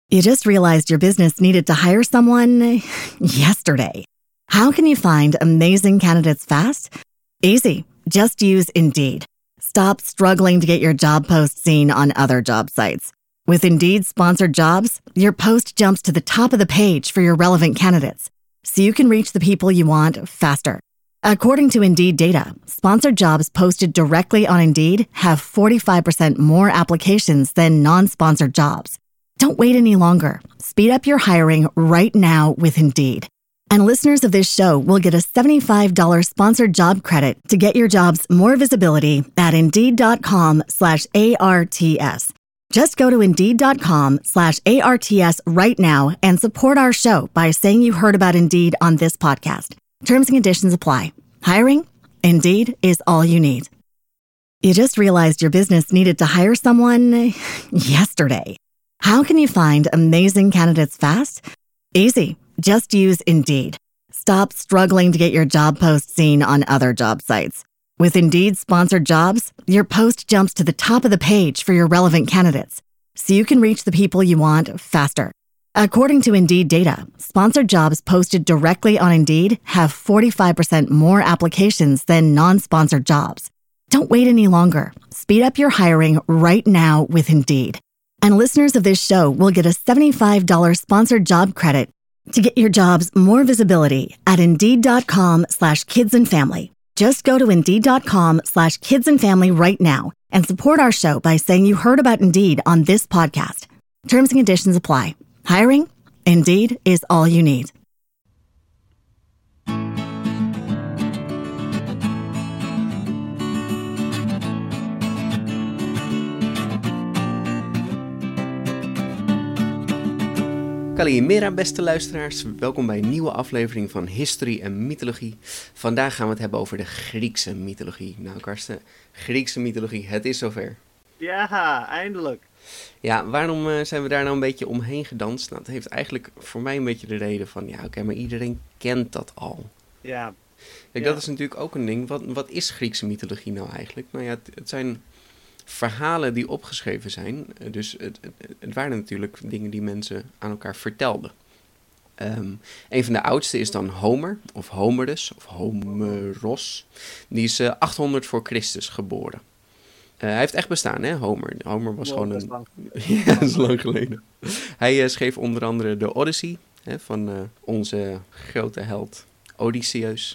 You just realized your business needed to hire someone yesterday. How can you find amazing candidates fast? Easy. Just use Indeed. Stop struggling to get your job post seen on other job sites. With Indeed sponsored jobs, your post jumps to the top of the page for your relevant candidates, so you can reach the people you want faster. According to Indeed data, sponsored jobs posted directly on Indeed have 45% more applications than non-sponsored jobs. Don't wait any longer. Speed up your hiring right now with Indeed. And listeners of this show will get a $75 sponsored job credit to get your jobs more visibility at Indeed.com/ARTS. Just go to Indeed.com/ARTS right now and support our show by saying you heard about Indeed on this podcast. Terms and conditions apply. Hiring? Indeed is all you need. You just realized your business needed to hire someone yesterday. How can you find amazing candidates fast? Easy. Just use Indeed. Stop struggling to get your job post seen on other job sites. With Indeed sponsored jobs, your post jumps to the top of the page for your relevant candidates, so you can reach the people you want faster. According to Indeed data, sponsored jobs posted directly on Indeed have 45% more applications than non-sponsored jobs. Don't wait any longer. Speed up your hiring right now with Indeed. And listeners of this show will get a $75 sponsored job credit to get your jobs more visibility at Indeed.com/kidsandfamily. Just go to Indeed.com/kidsandfamily right now and support our show by saying you heard about Indeed on this podcast. Terms and conditions apply. Hiring? Indeed is all you need. Kalimera, beste luisteraars. Welkom bij een nieuwe aflevering van History en Mythologie. Vandaag gaan we het hebben over de Griekse mythologie. Nou, Karsten, Griekse mythologie, het is zover. Ja, eindelijk. Ja, waarom zijn we daar nou een beetje omheen gedanst? Nou, dat heeft eigenlijk voor mij een beetje de reden van, ja, oké, maar iedereen kent dat al. Ja. Kijk, dat is natuurlijk ook een ding. Wat is Griekse mythologie nou eigenlijk? Nou ja, het zijn verhalen die opgeschreven zijn. Dus het waren natuurlijk dingen die mensen aan elkaar vertelden. Een van de oudste is dan Homer, of Homerus, of Homeros. Die is 800 voor Christus geboren. Hij heeft echt bestaan, hè, Homer. Homer was gewoon een... Ja, dat is lang geleden. Hij schreef onder andere de Odyssey, hè, van onze grote held Odysseus.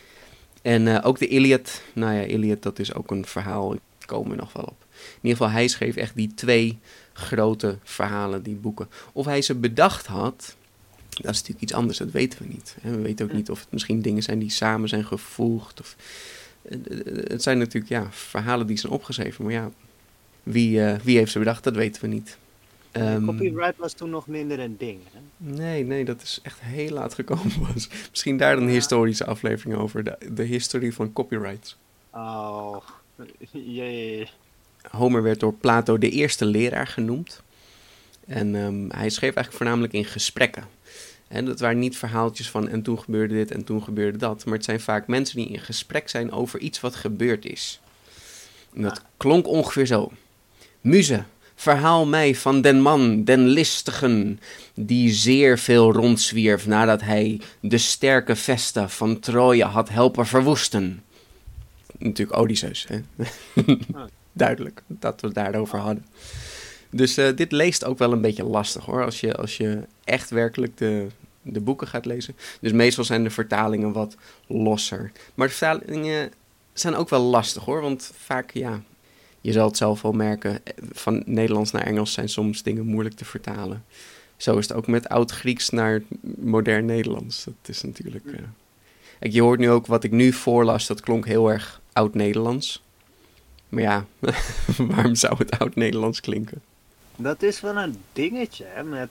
En ook de Iliad. Nou ja, Iliad, dat is ook een verhaal. Daar komen we nog wel op. In ieder geval, hij schreef echt die 2 grote verhalen, die boeken. Of hij ze bedacht had, dat is natuurlijk iets anders, dat weten we niet. We weten ook niet of het misschien dingen zijn die samen zijn gevoegd. Of, het zijn natuurlijk, ja, verhalen die zijn opgeschreven. Maar ja, wie heeft ze bedacht, dat weten we niet. Copyright was toen nog minder een ding, hè? Nee, dat is echt heel laat gekomen. Misschien daar een historische aflevering over, de historie van copyrights. Oh, jee. Homer werd door Plato de eerste leraar genoemd. En hij schreef eigenlijk voornamelijk in gesprekken. En dat waren niet verhaaltjes van en toen gebeurde dit en toen gebeurde dat. Maar het zijn vaak mensen die in gesprek zijn over iets wat gebeurd is. En dat klonk ongeveer zo. Muze, verhaal mij van den man, den listigen, die zeer veel rondzwierf nadat hij de sterke Vesta van Troje had helpen verwoesten. Natuurlijk Odysseus, hè? Duidelijk dat we het daarover hadden. Dus dit leest ook wel een beetje lastig, hoor, als je echt werkelijk de boeken gaat lezen. Dus meestal zijn de vertalingen wat losser. Maar de vertalingen zijn ook wel lastig, hoor, want vaak, ja, je zal het zelf wel merken, van Nederlands naar Engels zijn soms dingen moeilijk te vertalen. Zo is het ook met oud-Grieks naar modern Nederlands. Dat is natuurlijk... Kijk, je hoort nu ook wat ik nu voorlas, dat klonk heel erg oud-Nederlands. Maar ja, waarom zou het oud-Nederlands klinken? Dat is wel een dingetje, hè, met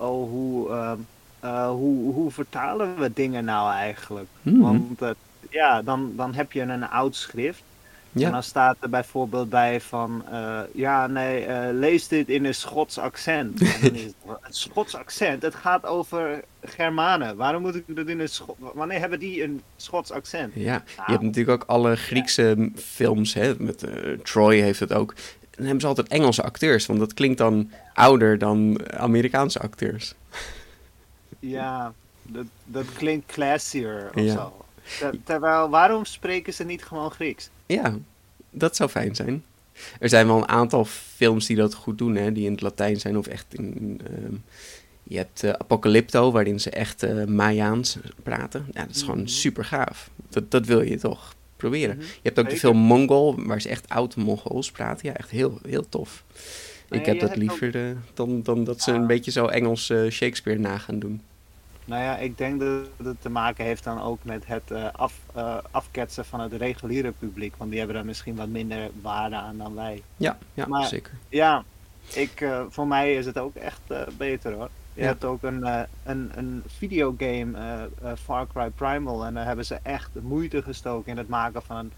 hoe vertalen we dingen nou eigenlijk? Want dan heb je een oud schrift. Ja. En dan staat er bijvoorbeeld bij van, lees dit in een Schots accent. En dan is het Schots accent, het gaat over Germanen. Waarom moet ik dat in een wanneer hebben die een Schots accent? Ja, je hebt natuurlijk ook alle Griekse films, hè, met Troy heeft het ook. dan hebben ze altijd Engelse acteurs, want dat klinkt dan ouder dan Amerikaanse acteurs. Ja, dat klinkt classier of zo. Terwijl, waarom spreken ze niet gewoon Grieks? Ja, dat zou fijn zijn. Er zijn wel een aantal films die dat goed doen, hè, die in het Latijn zijn of echt in... je hebt Apocalypto, waarin ze echt Mayaans praten. Ja, dat is gewoon super gaaf. Dat wil je toch proberen. Je hebt ook de film Mongol, waar ze echt oud-Mongols praten. Ja, echt heel, heel tof. Ik heb dat liever dan dat ze een beetje zo Engels Shakespeare na gaan doen. Nou ja, ik denk dat het te maken heeft dan ook met het afketsen van het reguliere publiek. Want die hebben daar misschien wat minder waarde aan dan wij. Ja, maar, zeker. Ja, voor mij is het ook echt beter hoor. Je hebt ook een videogame, Far Cry Primal. En daar hebben ze echt moeite gestoken in het maken van een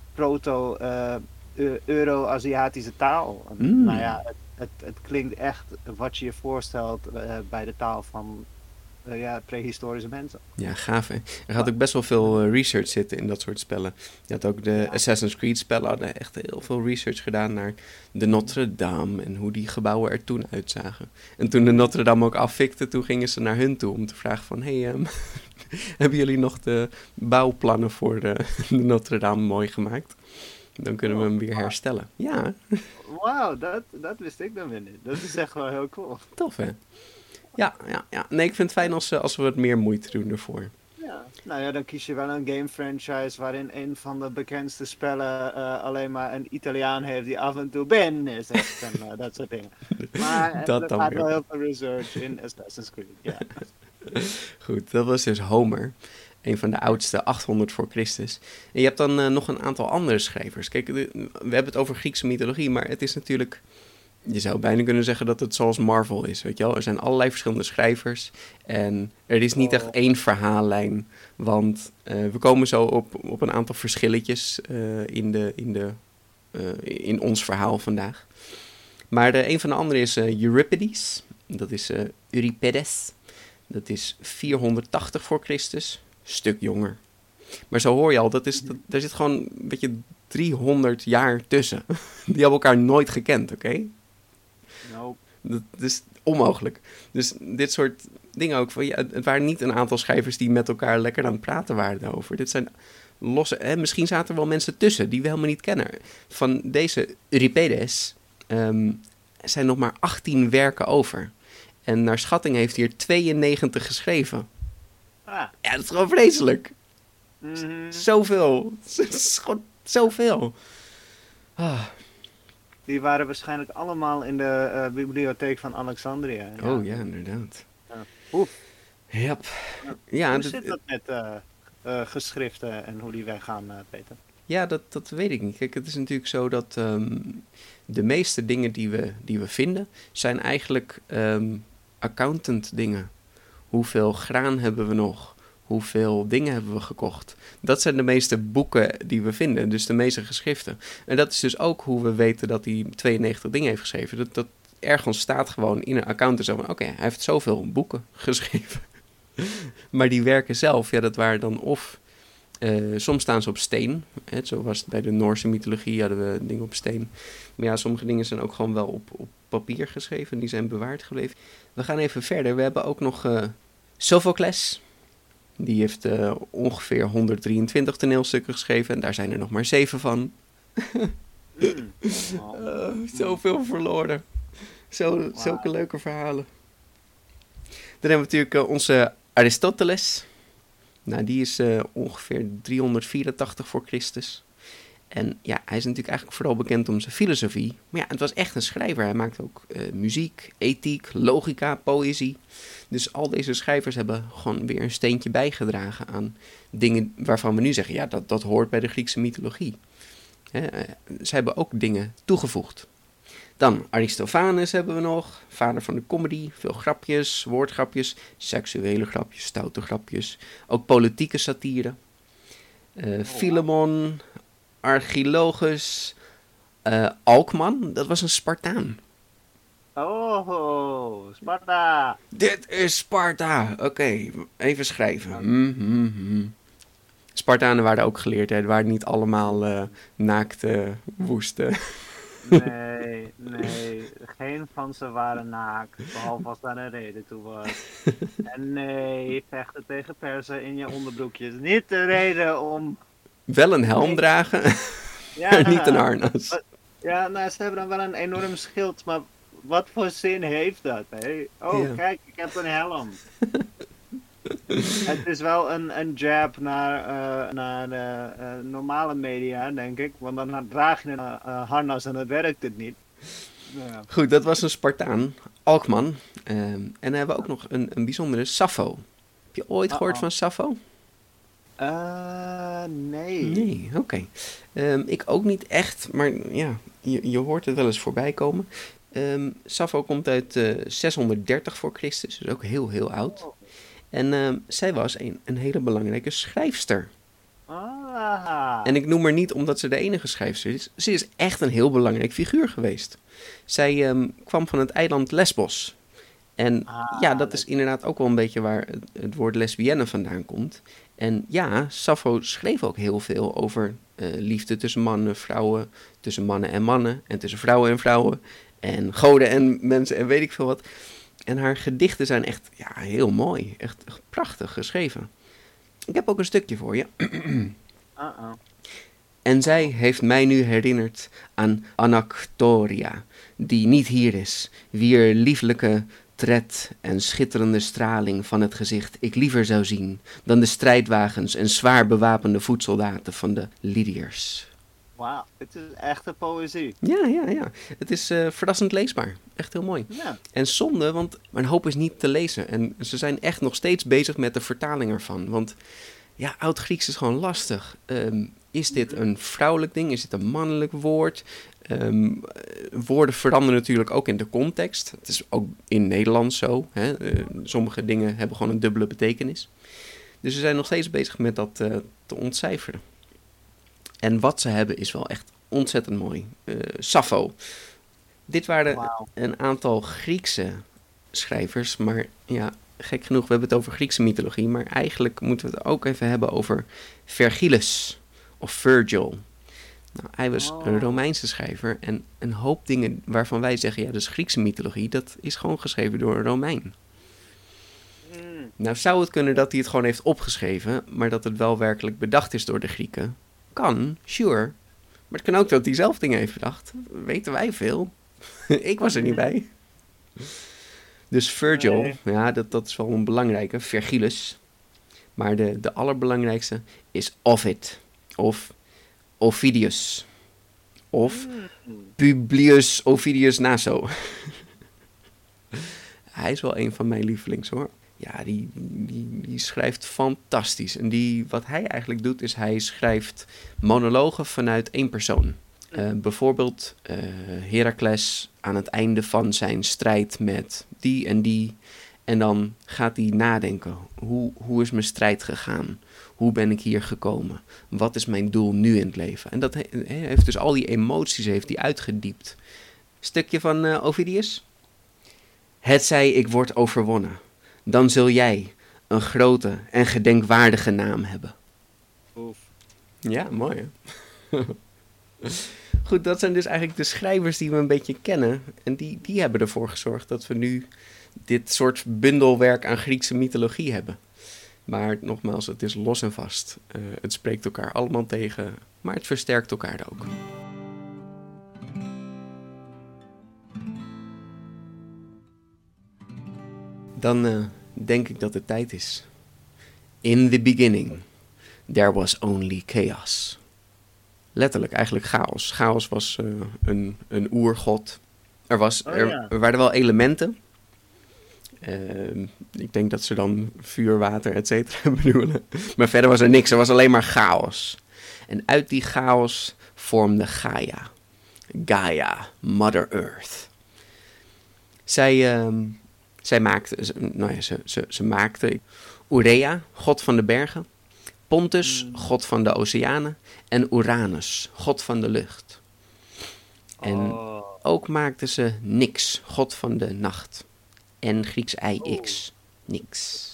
proto-Euro-Aziatische taal. Nou ja, het klinkt echt wat je je voorstelt bij de taal van prehistorische mensen. Ja, gaaf hè. Er gaat ook best wel veel research zitten in dat soort spellen. Je had ook de Assassin's Creed spellen, hadden echt heel veel research gedaan naar de Notre Dame en hoe die gebouwen er toen uitzagen. En toen de Notre Dame ook afvikte, toen gingen ze naar hun toe om te vragen van, hebben jullie nog de bouwplannen voor de Notre Dame mooi gemaakt? Dan kunnen we hem weer herstellen. Ja. Wauw, dat wist ik dan weer niet. Dat is echt wel heel cool. Tof hè. Ja. Nee, ik vind het fijn als we wat meer moeite doen ervoor. Ja, nou ja, dan kies je wel een game franchise waarin een van de bekendste spellen alleen maar een Italiaan heeft die af en toe Ben zegt en dat soort dingen. Maar er gaat wel heel veel research in Assassin's Creed, ja. Goed, dat was dus Homer. Een van de oudste, 800 voor Christus. En je hebt dan nog een aantal andere schrijvers. Kijk, we hebben het over Griekse mythologie, maar het is natuurlijk... Je zou bijna kunnen zeggen dat het zoals Marvel is, weet je wel. Er zijn allerlei verschillende schrijvers en er is niet echt één verhaallijn. Want we komen zo op een aantal verschilletjes in ons verhaal vandaag. Maar een van de andere is Euripides. Dat is Euripides. Dat is 480 voor Christus. Stuk jonger. Maar zo hoor je al, daar zit gewoon een beetje 300 jaar tussen. Die hebben elkaar nooit gekend, oké? Nope. Dat is onmogelijk. Dus dit soort dingen ook. Het waren niet een aantal schrijvers die met elkaar lekker aan het praten waren daarover. Dit zijn losse... misschien zaten er wel mensen tussen die we helemaal niet kennen. Van deze Euripides zijn nog maar 18 werken over. En naar schatting heeft hij er 92 geschreven. Ja, dat is gewoon vreselijk. Zoveel. Het is gewoon zoveel. Die waren waarschijnlijk allemaal in de bibliotheek van Alexandria. Ja. Oh ja, inderdaad. Ja. Ja, hoe zit dat met geschriften en hoe die weggaan, Peter? Ja, dat weet ik niet. Kijk, het is natuurlijk zo dat de meeste dingen die we vinden... zijn eigenlijk accountant dingen. Hoeveel graan hebben we nog? Hoeveel dingen hebben we gekocht? Dat zijn de meeste boeken die we vinden, dus de meeste geschriften. En dat is dus ook hoe we weten dat hij 92 dingen heeft geschreven. Dat ergens staat gewoon in een account zo van, oké, hij heeft zoveel boeken geschreven. Maar die werken zelf, ja, dat waren dan of... soms staan ze op steen. Zo was het bij de Noorse mythologie, hadden we dingen op steen. Maar ja, sommige dingen zijn ook gewoon wel op papier geschreven. Die zijn bewaard gebleven. We gaan even verder. We hebben ook nog Sophocles. Die heeft ongeveer 123 toneelstukken geschreven. En daar zijn er nog maar 7 van. Zoveel verloren. Zulke leuke verhalen. Dan hebben we natuurlijk onze Aristoteles. Nou, die is ongeveer 384 voor Christus. En ja, hij is natuurlijk eigenlijk vooral bekend om zijn filosofie. Maar ja, het was echt een schrijver. Hij maakte ook muziek, ethiek, logica, poëzie. Dus al deze schrijvers hebben gewoon weer een steentje bijgedragen aan dingen waarvan we nu zeggen... ja, dat hoort bij de Griekse mythologie. Ze hebben ook dingen toegevoegd. Dan Aristophanes hebben we nog, vader van de comedy, veel grapjes, woordgrapjes, seksuele grapjes, stoute grapjes, ook politieke satire. Philemon, Archilogus, Alkman, dat was een Spartaan. Oh, Sparta! Dit is Sparta! Oké, even schrijven. Spartanen waren ook geleerd, hè? Het waren niet allemaal naakte woesten. Nee. Nee, geen van ze waren naakt, behalve als daar een reden toe was. En nee, vechten tegen persen in je onderbroekjes. Niet de reden om... Wel een helm dragen, maar niet een Ja, harnas. ja, nou, ze hebben dan wel een enorm schild, maar wat voor zin heeft dat, hè? Oh, Ja. kijk, ik heb een helm. Het is wel een jab naar de normale media, denk ik. Want dan draag je een harnas en dan werkt het niet. Ja. Goed, dat was een Spartaan, Alkman. En dan hebben we ook nog een bijzondere Sappho. Heb je ooit gehoord van Sappho? Nee. Nee, oké. Ik ook niet echt, maar ja, je hoort het wel eens voorbij komen. Sappho komt uit 630 voor Christus, dus ook heel, heel oud. En zij was een hele belangrijke schrijfster. En ik noem haar niet omdat ze de enige schrijfster is. Ze is echt een heel belangrijk figuur geweest. Zij kwam van het eiland Lesbos. En ja, dat is inderdaad ook wel een beetje waar het woord lesbienne vandaan komt. En ja, Sappho schreef ook heel veel over liefde tussen mannen, vrouwen, tussen mannen en tussen vrouwen en vrouwen. En goden en mensen en weet ik veel wat. En haar gedichten zijn echt heel mooi. Echt prachtig geschreven. Ik heb ook een stukje voor je. En zij heeft mij nu herinnerd aan Anactoria, die niet hier is, wier lieflijke tred en schitterende straling van het gezicht ik liever zou zien dan de strijdwagens en zwaar bewapende voetsoldaten van de Lydiërs. Wauw, het is echte poëzie. Ja. Het is verrassend leesbaar. Echt heel mooi. Ja. En zonde, want een hoop is niet te lezen. En ze zijn echt nog steeds bezig met de vertaling ervan. Want ja, Oud-Grieks is gewoon lastig. Is dit een vrouwelijk ding? Is dit een mannelijk woord? Woorden veranderen natuurlijk ook in de context. Het is ook in Nederlands zo. Hè? Sommige dingen hebben gewoon een dubbele betekenis. Dus ze zijn nog steeds bezig met dat te ontcijferen. En wat ze hebben is wel echt ontzettend mooi. Sappho. Dit waren een aantal Griekse schrijvers. Maar ja, gek genoeg, we hebben het over Griekse mythologie. Maar eigenlijk moeten we het ook even hebben over Vergilius of Virgil. Nou, hij was een Romeinse schrijver. En een hoop dingen waarvan wij zeggen, ja, dat is Griekse mythologie. Dat is gewoon geschreven door een Romein. Nou zou het kunnen dat hij het gewoon heeft opgeschreven. Maar dat het wel werkelijk bedacht is door de Grieken. Kan, sure. Maar het kan ook dat hij zelf dingen heeft bedacht. Weten wij veel. Ik was er niet bij. Dus Virgil, ja, dat is wel een belangrijke. Vergilius. Maar de allerbelangrijkste is Ovid. Of Ovidius. Of Publius Ovidius Naso. Hij is wel een van mijn lievelings, hoor. Ja, die schrijft fantastisch. En wat hij eigenlijk doet, is hij schrijft monologen vanuit één persoon. Bijvoorbeeld Heracles aan het einde van zijn strijd met die en die. En dan gaat hij nadenken. Hoe is mijn strijd gegaan? Hoe ben ik hier gekomen? Wat is mijn doel nu in het leven? En dat heeft dus al die emoties heeft hij uitgediept. Stukje van Ovidius. Hetzij ik word overwonnen. Dan zul jij een grote en gedenkwaardige naam hebben. Oef. Ja, mooi hè? Goed, dat zijn dus eigenlijk de schrijvers die we een beetje kennen. En die hebben ervoor gezorgd dat we nu dit soort bundelwerk aan Griekse mythologie hebben. Maar nogmaals, het is los en vast. Het spreekt elkaar allemaal tegen, maar het versterkt elkaar ook. Dan denk ik dat het tijd is. In the beginning, there was only chaos. Letterlijk, eigenlijk chaos. Chaos was een oergod. Er waren wel elementen. Ik denk dat ze dan vuur, water, et cetera bedoelen. Maar verder was er niks. Er was alleen maar chaos. En uit die chaos vormde Gaia. Gaia, Mother Earth. Zij maakte Urea, god van de bergen. Pontus, god van de oceanen. En Uranus, god van de lucht. En ook maakte ze Nyx, god van de nacht. En Grieks IX, Nyx.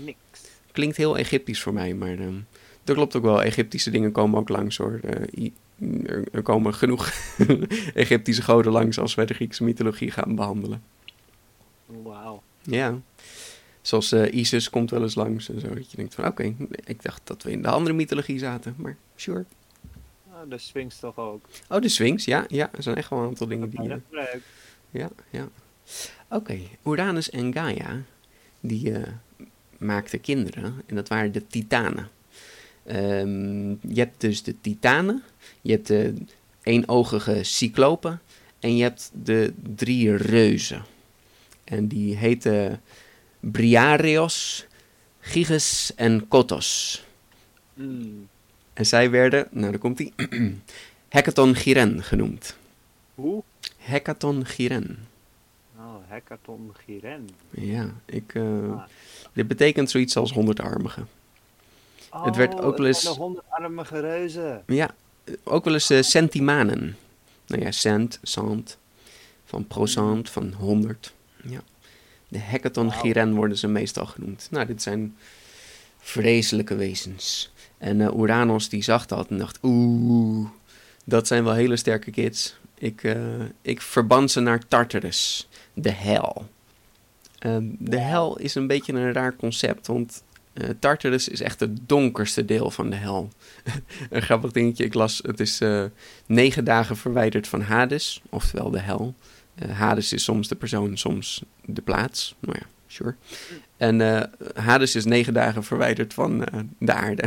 Klinkt heel Egyptisch voor mij, maar dat klopt ook wel. Egyptische dingen komen ook langs, hoor. er komen genoeg Egyptische goden langs als wij de Griekse mythologie gaan behandelen. Wauw. Ja, zoals Isis komt wel eens langs en zo. Dat je denkt van oké, ik dacht dat we in de andere mythologie zaten, maar sure. De Sphinx toch ook. Oh, de Sphinx, ja. Er zijn echt wel een aantal dingen die... Leuk. Ja. Oké, Uranus en Gaia, die maakten kinderen en dat waren de Titanen. Je hebt dus de Titanen, je hebt de eenogige Cyclopen en je hebt de 3 reuzen. En die heten Briareos, Gyges en Kotos. En zij werden, nou daar komt ie, Hekaton-Chiren genoemd. Hoe? Hekaton-Chiren. Oh, Hekaton-Chiren. Ja, dit betekent zoiets als 100-armige. Oh, het werd ook wel eens... de 100-armige reuzen. Ja, ook wel eens centimanen. Nou ja, cent, van procent, van 100. Ja. De Hekaton-Chiren worden ze meestal genoemd. Nou, dit zijn vreselijke wezens. En Uranus die zag dat en dacht, dat zijn wel hele sterke kids. Ik verban ze naar Tartarus, de hel. De hel is een beetje een raar concept, want Tartarus is echt het donkerste deel van de hel. Een grappig dingetje, ik las, het is 9 dagen verwijderd van Hades, oftewel de hel. Hades is soms de persoon, soms de plaats. Nou ja, sure. En Hades is 9 dagen verwijderd van de aarde.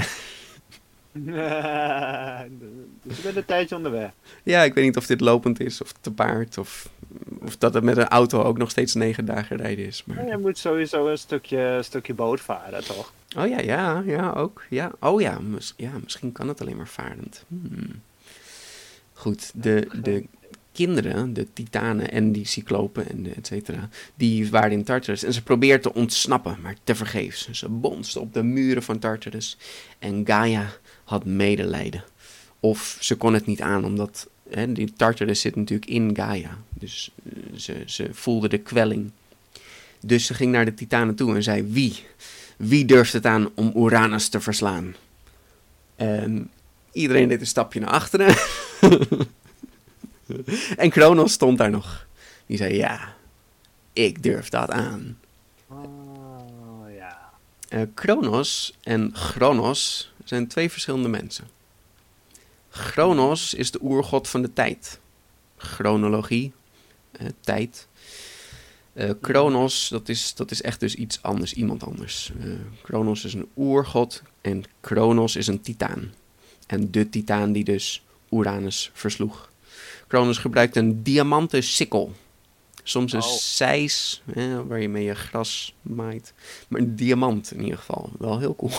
Dus ik ben een tijdje onderweg. Ja, ik weet niet of dit lopend is, of te paard, of dat het met een auto ook nog steeds 9 dagen rijden is. Maar... Je moet sowieso een stukje boot varen, toch? Oh ja, ook. Ja. Oh ja, misschien kan het alleen maar varend. Goed, de kinderen, de titanen en die cyclopen en et cetera, die waren in Tartarus en ze probeerden te ontsnappen, maar tevergeefs. Ze bonsten op de muren van Tartarus en Gaia had medelijden. Of ze kon het niet aan, omdat die Tartarus zit natuurlijk in Gaia. Dus ze voelde de kwelling. Dus ze ging naar de titanen toe en zei, wie durft het aan om Uranus te verslaan? En iedereen deed een stapje naar achteren. En Kronos stond daar nog. Die zei, ja, ik durf dat aan. Oh, ja. Kronos en Chronos zijn 2 verschillende mensen. Chronos is de oergod van de tijd. Chronologie, tijd. Kronos, dat is echt dus iets anders, iemand anders. Kronos is een oergod en Kronos is een titaan. En de titaan die dus Uranus versloeg. Kronos gebruikt een diamanten sikkel. Soms een zeis, waar je mee je gras maait. Maar een diamant in ieder geval. Wel heel cool.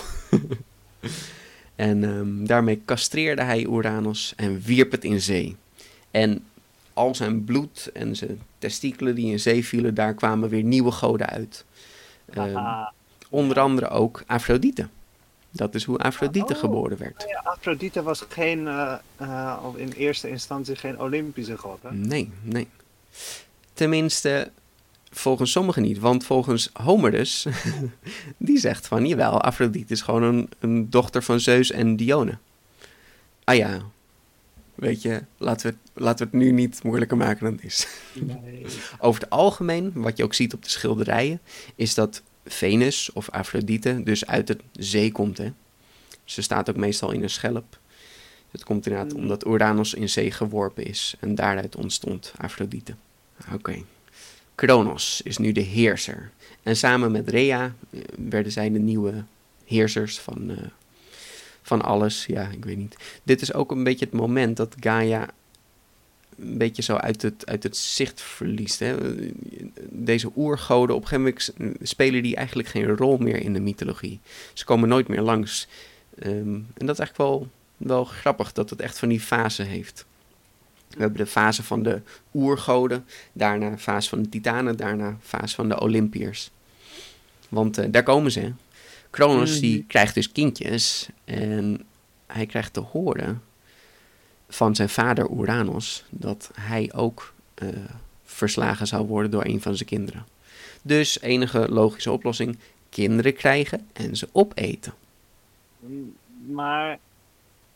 En daarmee castreerde hij Uranus en wierp het in zee. En al zijn bloed en zijn testikelen die in zee vielen, daar kwamen weer nieuwe goden uit. Onder andere ook Afrodite. Dat is hoe Afrodite geboren werd. Ja, Afrodite was in eerste instantie geen Olympische god, hè? Nee. Tenminste, volgens sommigen niet. Want volgens Homerus, die zegt van, jawel, Afrodite is gewoon een dochter van Zeus en Dione. Ah ja, weet je, laten we het nu niet moeilijker maken dan het is. Nee. Over het algemeen, wat je ook ziet op de schilderijen, is dat Venus of Afrodite dus uit de zee komt. Hè? Ze staat ook meestal in een schelp. Het komt inderdaad omdat Uranus in zee geworpen is. En daaruit ontstond Afrodite. Oké. Kronos is nu de heerser. En samen met Rhea werden zij de nieuwe heersers van alles. Ja, ik weet niet. Dit is ook een beetje het moment dat Gaia een beetje zo uit het zicht verliest. Hè? Deze oergoden, op een gegeven moment spelen die eigenlijk geen rol meer in de mythologie. Ze komen nooit meer langs. En dat is eigenlijk wel grappig dat het echt van die fase heeft. We hebben de fase van de oergoden, daarna de fase van de titanen, daarna de fase van de Olympiërs. Want daar komen ze. Kronos die krijgt dus kindjes en hij krijgt te horen van zijn vader Uranus dat hij ook verslagen zou worden door een van zijn kinderen. Dus enige logische oplossing, kinderen krijgen en ze opeten. Maar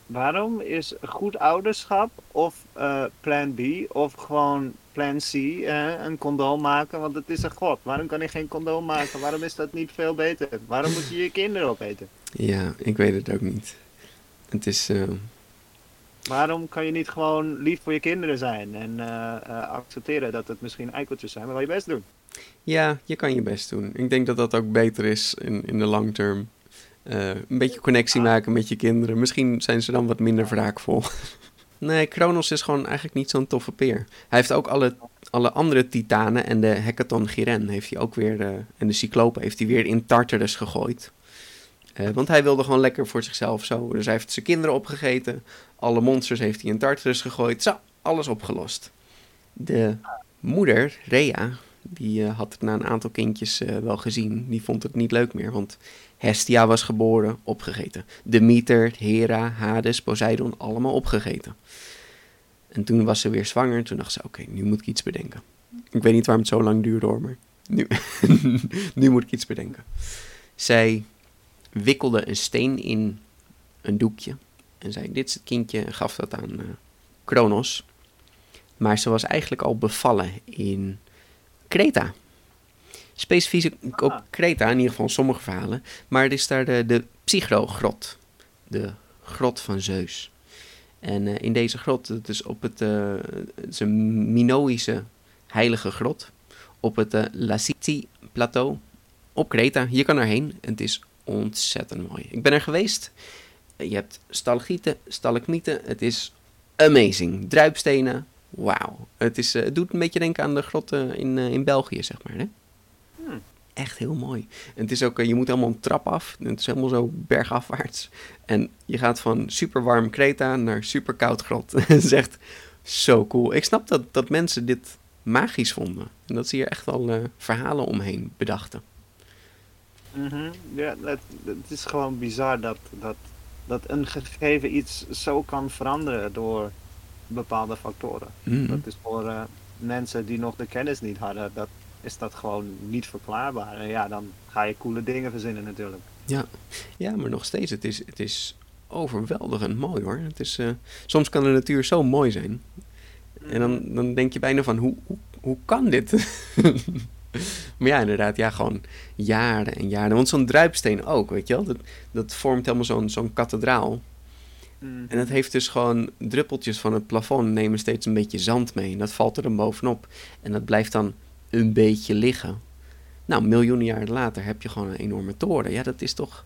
waarom is goed ouderschap of plan B of gewoon plan C een condoom maken? Want het is een god. Waarom kan hij geen condoom maken? Waarom is dat niet veel beter? Waarom moet je je kinderen opeten? Ja, ik weet het ook niet. Het is... Waarom kan je niet gewoon lief voor je kinderen zijn en accepteren dat het misschien eikeltjes zijn, maar wel je best doen? Ja, je kan je best doen. Ik denk dat dat ook beter is in de long term. Een beetje connectie maken met je kinderen. Misschien zijn ze dan wat minder wraakvol. Nee, Kronos is gewoon eigenlijk niet zo'n toffe peer. Hij heeft ook alle andere titanen en de Hecaton Gyren heeft hij ook weer... en de Cyclopen heeft hij weer in Tartarus gegooid. Want hij wilde gewoon lekker voor zichzelf zo. Dus hij heeft zijn kinderen opgegeten. Alle monsters heeft hij in Tartarus gegooid. Zo, alles opgelost. De moeder, Rhea, die had het na een aantal kindjes wel gezien. Die vond het niet leuk meer, want Hestia was geboren, opgegeten. Demeter, Hera, Hades, Poseidon, allemaal opgegeten. En toen was ze weer zwanger. Toen dacht ze, oké, nu moet ik iets bedenken. Ik weet niet waarom het zo lang duurde hoor, maar nu moet ik iets bedenken. Zij wikkelde een steen in een doekje. En zei, dit is het kindje, en gaf dat aan Kronos. Maar ze was eigenlijk al bevallen in Kreta. Specifiek op Kreta, in ieder geval in sommige verhalen. Maar er is daar de Psychro-grot. De grot van Zeus. En in deze grot, het is op het is een Minoïsche heilige grot. Op het Lasiti-plateau. Op Kreta. Je kan erheen. En het is ontzettend mooi. Ik ben er geweest. Je hebt stalagmieten, stalagmieten. Het is amazing. Druipstenen. Wauw. Het doet een beetje denken aan de grotten in België, zeg maar. Hè? Echt heel mooi. En het is ook, je moet helemaal een trap af. Het is helemaal zo bergafwaarts. En je gaat van super warm Kreta naar super koud grot. Het is echt zo cool. Ik snap dat mensen dit magisch vonden. En dat ze hier echt wel verhalen omheen bedachten. Ja, het is gewoon bizar dat een gegeven iets zo kan veranderen door bepaalde factoren. Dat is voor mensen die nog de kennis niet hadden, is dat gewoon niet verklaarbaar. En ja, dan ga je coole dingen verzinnen natuurlijk. Ja, maar nog steeds, het is overweldigend mooi hoor. Het is, soms kan de natuur zo mooi zijn. En dan denk je bijna van, hoe kan dit? Maar ja, inderdaad, ja, gewoon jaren en jaren. Want zo'n druipsteen ook, weet je wel. Dat vormt helemaal zo'n kathedraal. En dat heeft dus gewoon druppeltjes van het plafond nemen steeds een beetje zand mee. En dat valt er dan bovenop. En dat blijft dan een beetje liggen. Nou, miljoenen jaren later heb je gewoon een enorme toren. Ja, dat is toch...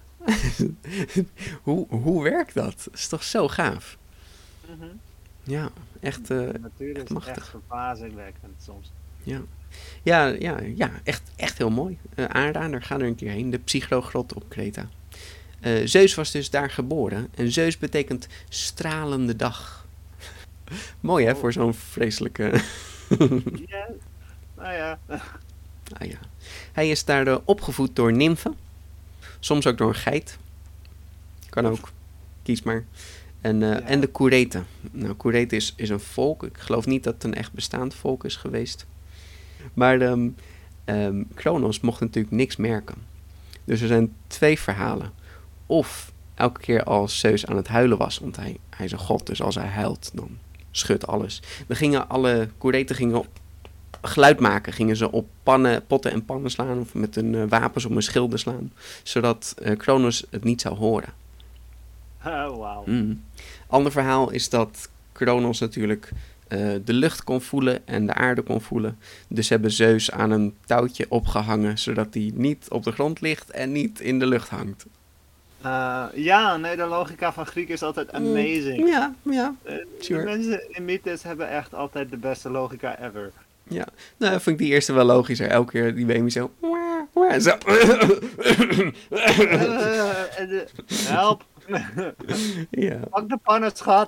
hoe werkt dat? Dat is toch zo gaaf? Ja, echt, Natuurlijk echt is machtig. echt verbazingwekkend soms. Ja, echt heel mooi. Aanrader, ga er een keer heen. De Psychro-grot op Kreta. Zeus was dus daar geboren. En Zeus betekent stralende dag. Mooi hè, voor zo'n vreselijke... Ja, nou ja. Ah, ja. Hij is daar opgevoed door nymfen. Soms ook door een geit. Kan ook. Kies maar. En de Koereten. Nou, Koereten is een volk. Ik geloof niet dat het een echt bestaand volk is geweest. Maar Kronos mocht natuurlijk niks merken. Dus er zijn 2 verhalen. Of elke keer als Zeus aan het huilen was, want hij is een god, dus als hij huilt, dan schudt alles. Dan gingen alle Koereten geluid maken. Gingen ze op potten en pannen slaan of met hun wapens op hun schilden slaan. Zodat Kronos het niet zou horen. Oh, wauw. Ander verhaal is dat Kronos natuurlijk de lucht kon voelen en de aarde kon voelen. Dus hebben Zeus aan een touwtje opgehangen, zodat hij niet op de grond ligt en niet in de lucht hangt. Ja, nee, de logica van Griek is altijd amazing. Ja, sure. De mensen in mythes hebben echt altijd de beste logica ever. Ja, nou vind ik die eerste wel logischer. Elke keer die baby zo... zo. Help! Ja. Pak de pannen, schat!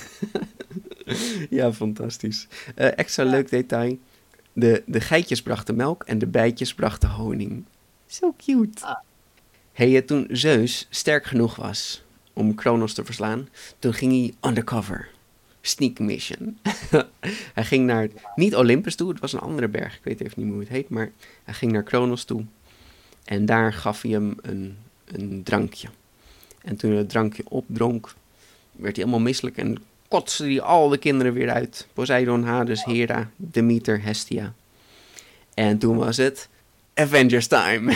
Ja, fantastisch. Extra leuk detail. De geitjes brachten melk en de bijtjes brachten honing. Zo cute. Toen Zeus sterk genoeg was om Kronos te verslaan, toen ging hij undercover. Sneak mission. Hij ging naar, niet Olympus toe, het was een andere berg. Ik weet even niet hoe het heet, maar hij ging naar Kronos toe. En daar gaf hij hem een drankje. En toen hij het drankje opdronk, werd hij helemaal misselijk en kotste hij al de kinderen weer uit. Poseidon, Hades, Hera, Demeter, Hestia. En toen was het Avengers time.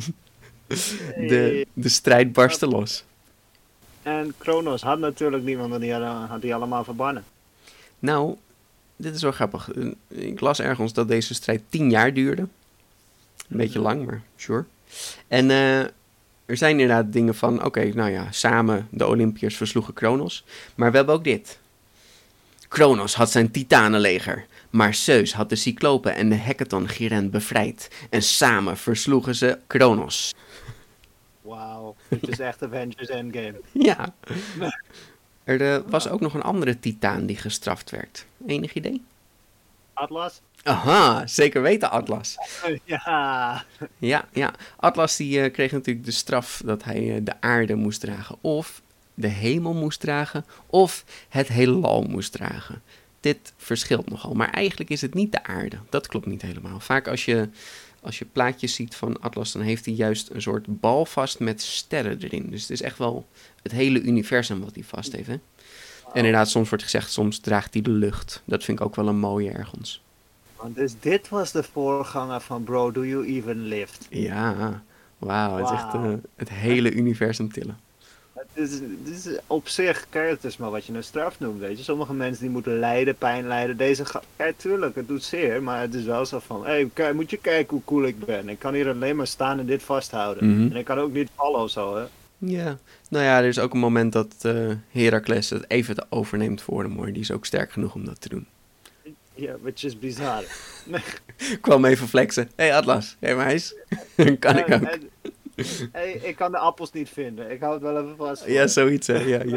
De strijd barstte los. En Kronos had natuurlijk niemand en die had die allemaal verbannen. Nou, dit is wel grappig. Ik las ergens dat deze strijd 10 jaar duurde. Een beetje lang, maar sure. En er zijn inderdaad dingen van, oké, nou ja, samen de Olympiërs versloegen Kronos. Maar we hebben ook dit. Kronos had zijn titanenleger, maar Zeus had de Cyclopen en de Hecaton-Gyrent bevrijd. En samen versloegen ze Kronos. Wauw, het is echt Avengers Endgame. Ja. Er was ook nog een andere titaan die gestraft werd. Enig idee? Atlas? Aha, zeker weten Atlas. Ja. Ja. Atlas die kreeg natuurlijk de straf dat hij de aarde moest dragen. Of de hemel moest dragen. Of het heelal moest dragen. Dit verschilt nogal. Maar eigenlijk is het niet de aarde. Dat klopt niet helemaal. Vaak als je plaatjes ziet van Atlas, dan heeft hij juist een soort bal vast met sterren erin. Dus het is echt wel het hele universum wat hij vast heeft. Hè? En inderdaad, soms wordt gezegd, soms draagt hij de lucht. Dat vind ik ook wel een mooie ergens. Dus dit was de voorganger van Bro, Do You Even Lift? Ja, wauw. Het is echt het hele universum tillen. Het is op zich, kijk, het is maar wat je een straf noemt, weet je. Sommige mensen die moeten lijden, pijn lijden. Kijk, tuurlijk, het doet zeer, maar het is wel zo van, moet je kijken hoe cool ik ben. Ik kan hier alleen maar staan en dit vasthouden. Mm-hmm. En ik kan ook niet vallen of zo, hè. Ja, nou ja, er is ook een moment dat Heracles het even overneemt voor hem, hoor. Die is ook sterk genoeg om dat te doen. Ja, which is bizar. Ik kwam even flexen. Hey Atlas, hey meis. Kan ik ook. Ik kan de appels niet vinden. Ik hou het wel even vast. Ja, zoiets, hè. Ja.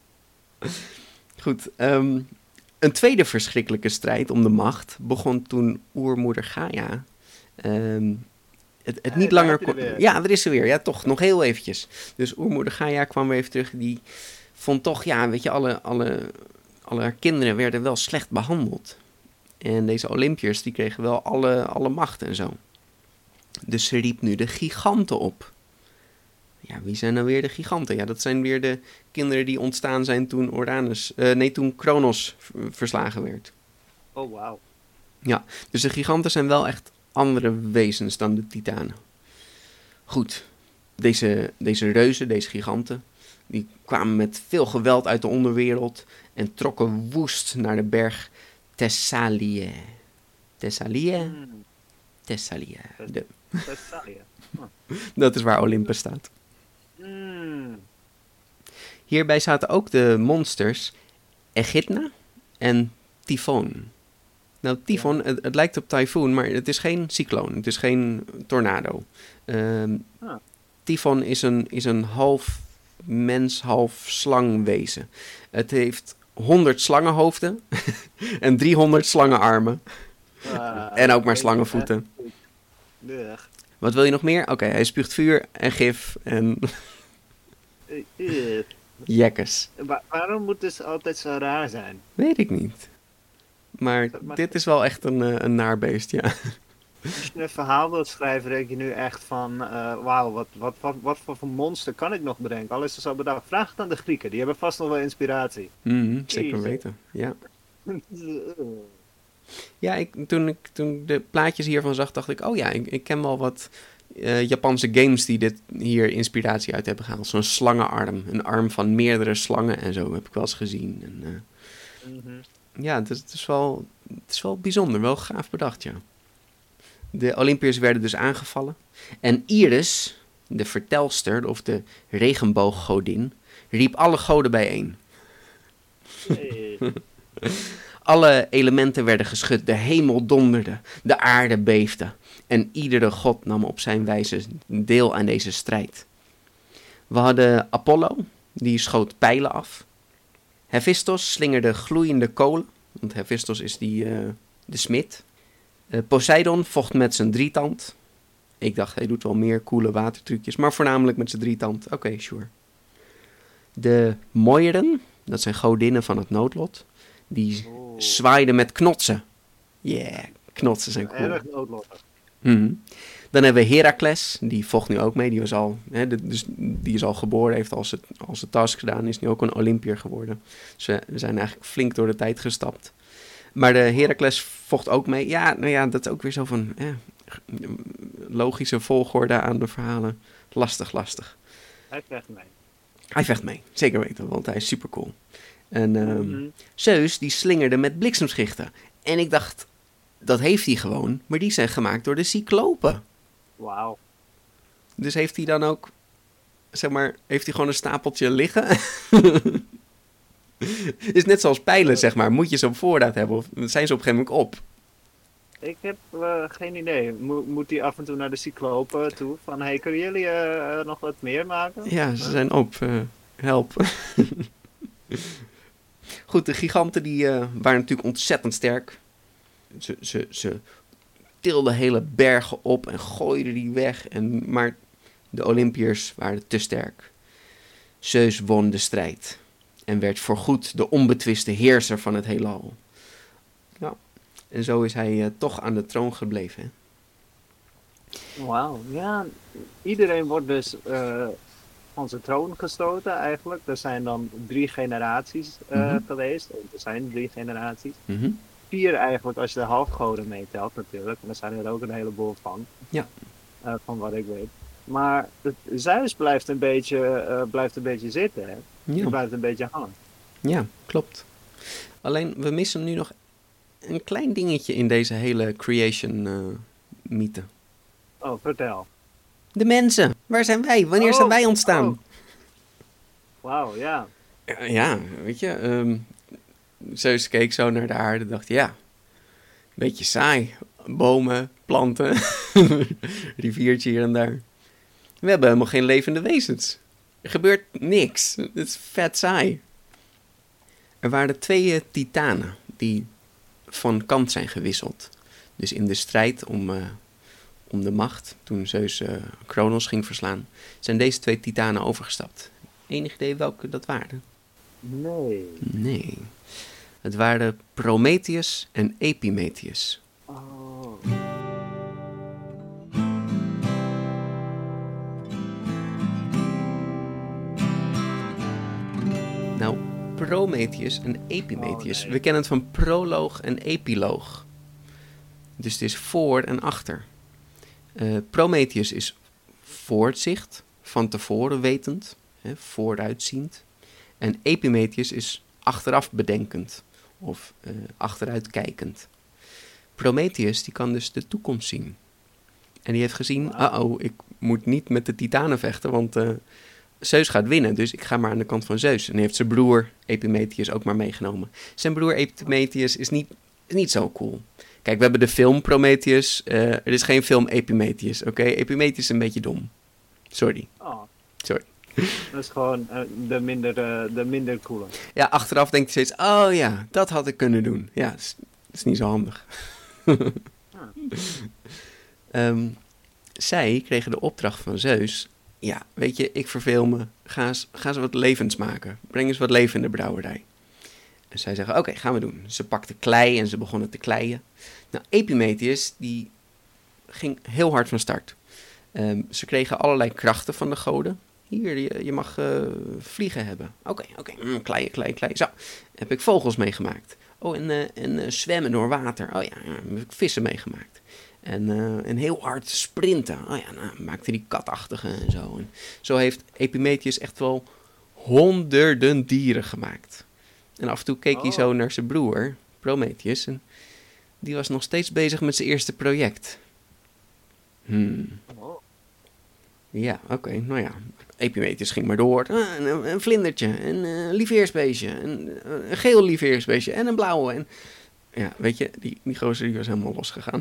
Goed, een tweede verschrikkelijke strijd om de macht begon toen oermoeder Gaia het niet langer kon... Ja, er is ze weer. Ja, toch, nog heel eventjes. Dus oermoeder Gaia kwam weer even terug. Die vond toch, ja, weet je, alle haar kinderen werden wel slecht behandeld. En deze Olympiërs, die kregen wel alle macht en zo. Dus ze riep nu de giganten op. Ja, wie zijn nou weer de giganten? Ja, dat zijn weer de kinderen die ontstaan zijn toen Kronos verslagen werd. Oh, wauw. Ja, dus de giganten zijn wel echt andere wezens dan de titanen. Goed, deze reuzen, deze giganten, die kwamen met veel geweld uit de onderwereld en trokken woest naar de berg Thessalie. Thessalie? Thessalie. Thessalie. Dat is waar Olympus staat. Hierbij zaten ook de monsters Echidna en Tyfoon. Nou, Tyfoon, het lijkt op tyfoon, maar het is geen cycloon. Het is geen tornado. Tyfoon is een half mens, half slangwezen. Het heeft 100 slangenhoofden en 300 slangenarmen. En ook maar slangenvoeten. Wat wil je nog meer? Oké, hij spuugt vuur en gif en... Jekkes. Waarom moet het altijd zo raar zijn? Weet ik niet. Maar dit is wel echt een naar beest, ja. Als je een verhaal wilt schrijven, denk je nu echt van... wauw, wat voor monster kan ik nog bedenken? Al is het zo bedacht. Vraag het aan de Grieken, die hebben vast nog wel inspiratie. Zeker weten, ja. Ja, toen de plaatjes hiervan zag, dacht ik... Oh ja, ik ken wel wat Japanse games die hier inspiratie uit hebben gehaald. Zo'n slangenarm. Een arm van meerdere slangen en zo heb ik wel eens gezien. En, ja, het is wel bijzonder. Wel gaaf bedacht, ja. De Olympiërs werden dus aangevallen. En Iris, de vertelster, of de regenbooggodin, riep alle goden bijeen. Hey. Alle elementen werden geschud, de hemel donderde, de aarde beefde. En iedere god nam op zijn wijze deel aan deze strijd. We hadden Apollo, die schoot pijlen af. Hephaestos slingerde gloeiende kolen, want Hephaestos is de smid. Poseidon vocht met zijn drietand. Ik dacht, hij doet wel meer coole watertrucjes, maar voornamelijk met zijn drietand. Oké, sure. De Moiren, dat zijn godinnen van het noodlot, die zwaaiden met knotsen. Yeah, knotsen zijn cool. Erg noodlottig. Dan hebben we Heracles, die vocht nu ook mee. Die is al geboren, heeft al zijn task gedaan, is nu ook een Olympiër geworden. Ze zijn eigenlijk flink door de tijd gestapt. Maar de Heracles vocht ook mee. Ja, nou ja, dat is ook weer zo van logische volgorde aan de verhalen. Lastig. Hij vecht mee, zeker weten, want hij is super cool. En Zeus, die slingerde met bliksemschichten. En ik dacht, dat heeft hij gewoon, maar die zijn gemaakt door de cyclopen. Wauw. Dus heeft hij dan ook, heeft hij gewoon een stapeltje liggen? Is net zoals pijlen, moet je ze op voorraad hebben of zijn ze op een gegeven moment op? Ik heb geen idee. Moet hij af en toe naar de cyclopen toe? Van, hey, kunnen jullie nog wat meer maken? Ja, ze zijn op. Help. Goed, de giganten die waren natuurlijk ontzettend sterk. Ze tilden hele bergen op en gooiden die weg. Maar de Olympiërs waren te sterk. Zeus won de strijd. En werd voorgoed de onbetwiste heerser van het heelal. Ja. En zo is hij toch aan de troon gebleven. Hè? Wauw, ja. Iedereen wordt dus van zijn troon gestoten eigenlijk. Er zijn dan 3 generaties geweest. Er zijn 3 generaties. 4 eigenlijk als je de halfgoden meetelt natuurlijk. En er zijn er ook een heleboel van. Ja. Van wat ik weet. Maar Zeus blijft een beetje zitten. Hè? Die blijft een beetje hangen. Ja, klopt. Alleen, we missen nu nog een klein dingetje in deze hele creation mythe. Oh, vertel. De mensen. Waar zijn wij? Wanneer zijn wij ontstaan? Oh. Wauw, ja. Ja, weet je. Zeus keek zo naar de aarde en dacht, ja, beetje saai. Bomen, planten, riviertje hier en daar. We hebben helemaal geen levende wezens. Er gebeurt niks. Het is vet saai. Er waren 2 titanen die van kant zijn gewisseld. Dus in de strijd om de macht, toen Zeus Kronos ging verslaan, zijn deze 2 titanen overgestapt. Enig idee welke dat waren? Nee. Het waren Prometheus en Epimetheus. Oh. Nou, Prometheus en Epimetheus. We kennen het van proloog en epiloog. Dus het is voor en achter. Prometheus is voortzicht, van tevoren wetend, vooruitziend. En Epimetheus is achteraf bedenkend of achteruitkijkend. Prometheus die kan dus de toekomst zien. En die heeft gezien, ik moet niet met de titanen vechten, want Zeus gaat winnen, dus ik ga maar aan de kant van Zeus. En hij heeft zijn broer Epimetheus ook maar meegenomen. Zijn broer Epimetheus is niet zo cool. Kijk, we hebben de film Prometheus. Er is geen film Epimetheus, oké? Epimetheus is een beetje dom. Sorry. Sorry. Dat is gewoon de minder coole. Ja, achteraf denkt hij steeds, oh ja, dat had ik kunnen doen. Ja, dat is niet zo handig. Zij kregen de opdracht van Zeus. Ja, weet je, ik verveel me. Ga eens wat levens maken. Breng eens wat leven in de brouwerij. En zij zeggen, oké, gaan we doen. Ze pakten klei en ze begonnen te kleien. Nou, Epimetheus, die ging heel hard van start. Ze kregen allerlei krachten van de goden. Hier, je mag vliegen hebben. Oké, kleien. Zo, heb ik vogels meegemaakt. Oh, en zwemmen door water. Oh ja, heb ik vissen meegemaakt. En heel hard sprinten. Oh ja, nou, maakte die katachtige en zo. En zo heeft Epimetheus echt wel honderden dieren gemaakt. En af en toe keek hij zo naar zijn broer, Prometheus. En die was nog steeds bezig met zijn eerste project. Ja, oké, nou ja. Epimetheus ging maar door. Een vlindertje, een lieveheersbeestje, een geel lieveheersbeestje en een blauwe. En ja, weet je, die gozer die was helemaal losgegaan.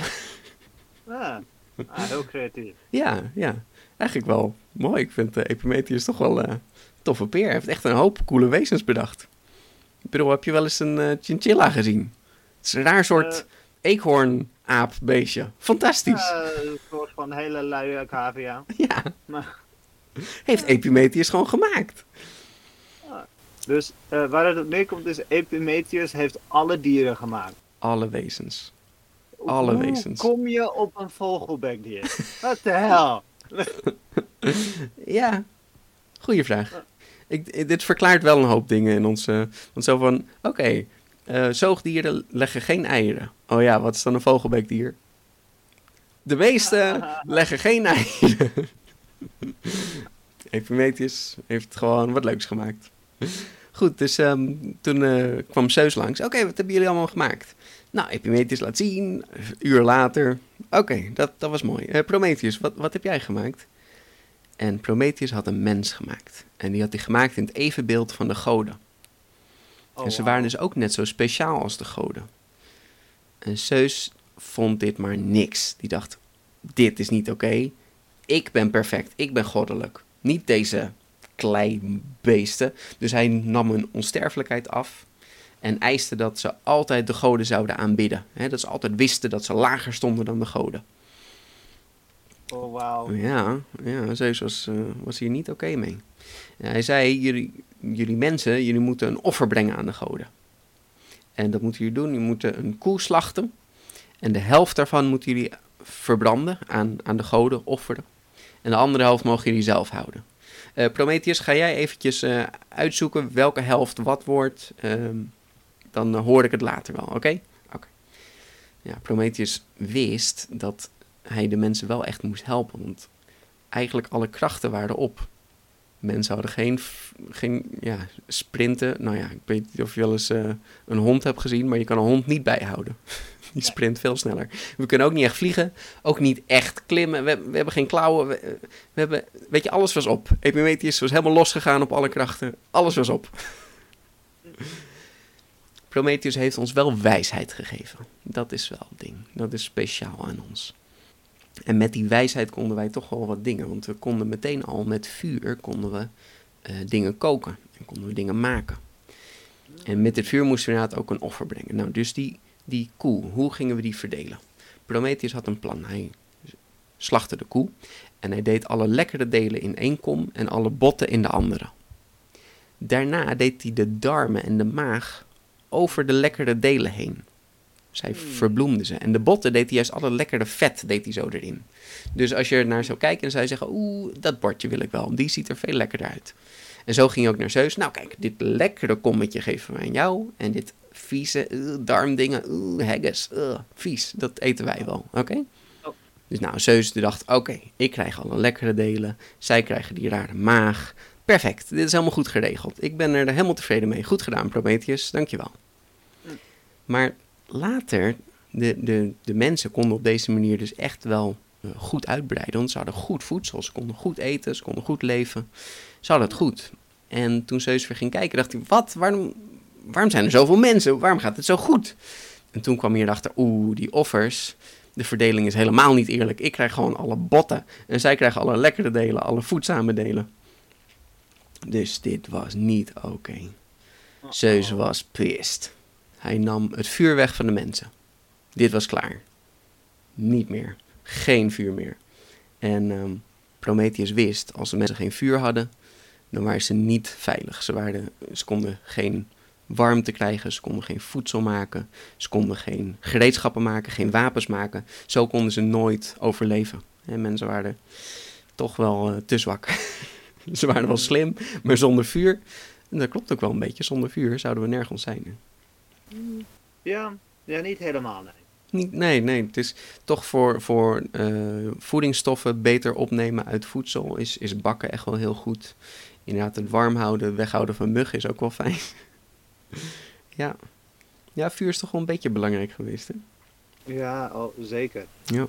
Heel creatief. Ja, eigenlijk wel mooi. Ik vind Epimetheus toch wel toffe peer. Hij heeft echt een hoop coole wezens bedacht. Ik bedoel, heb je wel eens een chinchilla gezien? Het is een raar soort eekhoornaapbeestje. Fantastisch. Een soort van hele luie cavia. Ja. Heeft Epimetheus gewoon gemaakt. Dus waar het op neerkomt is, Epimetheus heeft alle dieren gemaakt. Alle wezens. alle Hoe wezens. kom je op een vogelbekdier? Wat de hel? Ja, goeie vraag. Dit verklaart wel een hoop dingen in ons. Want zo van, oké, zoogdieren leggen geen eieren. Oh ja, wat is dan een vogelbekdier? De meeste leggen geen eieren. Epimetheus heeft gewoon wat leuks gemaakt. Goed, dus toen kwam Zeus langs. Oké, wat hebben jullie allemaal gemaakt? Nou, Epimetheus laat zien. Een uur later. Oké, dat was mooi. Prometheus, wat heb jij gemaakt? En Prometheus had een mens gemaakt. En die had hij gemaakt in het evenbeeld van de goden. En ze waren dus ook net zo speciaal als de goden. En Zeus vond dit maar niks. Die dacht, dit is niet oké. Ik ben perfect, ik ben goddelijk. Niet deze kleibeesten. Dus hij nam hun onsterfelijkheid af. En eiste dat ze altijd de goden zouden aanbidden. Dat ze altijd wisten dat ze lager stonden dan de goden. Oh, wauw. Ja, Zeus was hier niet oké mee. Hij zei, jullie mensen, jullie moeten een offer brengen aan de goden. En dat moeten jullie doen. Jullie moeten een koe slachten. En de helft daarvan moeten jullie verbranden, aan de goden offeren. En de andere helft mogen jullie zelf houden. Prometheus, ga jij eventjes uitzoeken welke helft wat wordt. Dan hoor ik het later wel, oké? Oké. Ja, Prometheus wist dat hij de mensen wel echt moest helpen. Want eigenlijk alle krachten waren op. Mensen hadden geen sprinten. Nou ja, ik weet niet of je wel eens een hond hebt gezien, maar je kan een hond niet bijhouden. Die sprint veel sneller. We kunnen ook niet echt vliegen, ook niet echt klimmen. We hebben geen klauwen. We hebben, weet je, alles was op. Epimetheus was helemaal losgegaan op alle krachten. Alles was op. Prometheus heeft ons wel wijsheid gegeven. Dat is wel het ding. Dat is speciaal aan ons. En met die wijsheid konden wij toch wel wat dingen. Want we konden meteen al met vuur dingen koken. En konden we dingen maken. En met het vuur moesten we inderdaad ook een offer brengen. Nou, dus die koe, hoe gingen we die verdelen? Prometheus had een plan. Hij slachtte de koe. En hij deed alle lekkere delen in één kom en alle botten in de andere. Daarna deed hij de darmen en de maag over de lekkere delen heen. Dus hij verbloemde ze. En de botten deed hij juist alle lekkere vet deed hij zo erin. Dus als je er naar zou kijken, dan zou je zeggen, dat bordje wil ik wel. Die ziet er veel lekkerder uit. En zo ging hij ook naar Zeus. Nou kijk, dit lekkere kommetje geven we aan jou. En dit vieze darmdingen, haggis, vies. Dat eten wij wel, oké? Oh. Dus nou, Zeus dacht, oké, ik krijg alle lekkere delen. Zij krijgen die rare maag. Perfect, dit is helemaal goed geregeld. Ik ben er helemaal tevreden mee. Goed gedaan, Prometheus, dankjewel. Maar later, de mensen konden op deze manier dus echt wel goed uitbreiden. Want ze hadden goed voedsel, ze konden goed eten, ze konden goed leven. Ze hadden het goed. En toen Zeus weer ging kijken, dacht hij, wat? Waarom zijn er zoveel mensen? Waarom gaat het zo goed? En toen kwam hij erachter, die offers, de verdeling is helemaal niet eerlijk. Ik krijg gewoon alle botten. En zij krijgen alle lekkere delen, alle voedzame delen. Dus dit was niet oké. Zeus was pissed. Hij nam het vuur weg van de mensen. Dit was klaar. Niet meer. Geen vuur meer. En Prometheus wist, als de mensen geen vuur hadden, dan waren ze niet veilig. Ze konden geen warmte krijgen, ze konden geen voedsel maken, ze konden geen gereedschappen maken, geen wapens maken. Zo konden ze nooit overleven. En mensen waren toch wel te zwak. Ze waren wel slim, maar zonder vuur, en dat klopt ook wel een beetje, zonder vuur zouden we nergens zijn. Ja, niet helemaal, nee. Nee, het is toch voor voedingsstoffen beter opnemen uit voedsel is bakken echt wel heel goed. Inderdaad, het warm houden, weghouden van muggen is ook wel fijn. Ja, vuur is toch wel een beetje belangrijk geweest, hè? Ja, zeker. Ja.